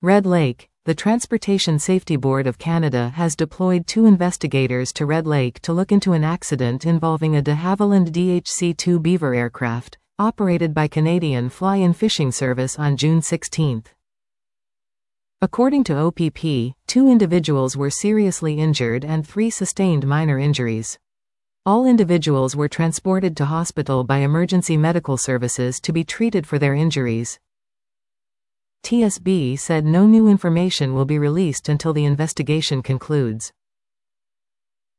Red Lake. The Transportation Safety Board of Canada has deployed 2 investigators to Red Lake to look into an accident involving a de Havilland DHC-2 Beaver aircraft, operated by Canadian Fly-in Fishing Service on June 16. According to OPP, 2 individuals were seriously injured and 3 sustained minor injuries. All individuals were transported to hospital by emergency medical services to be treated for their injuries. TSB said no new information will be released until the investigation concludes.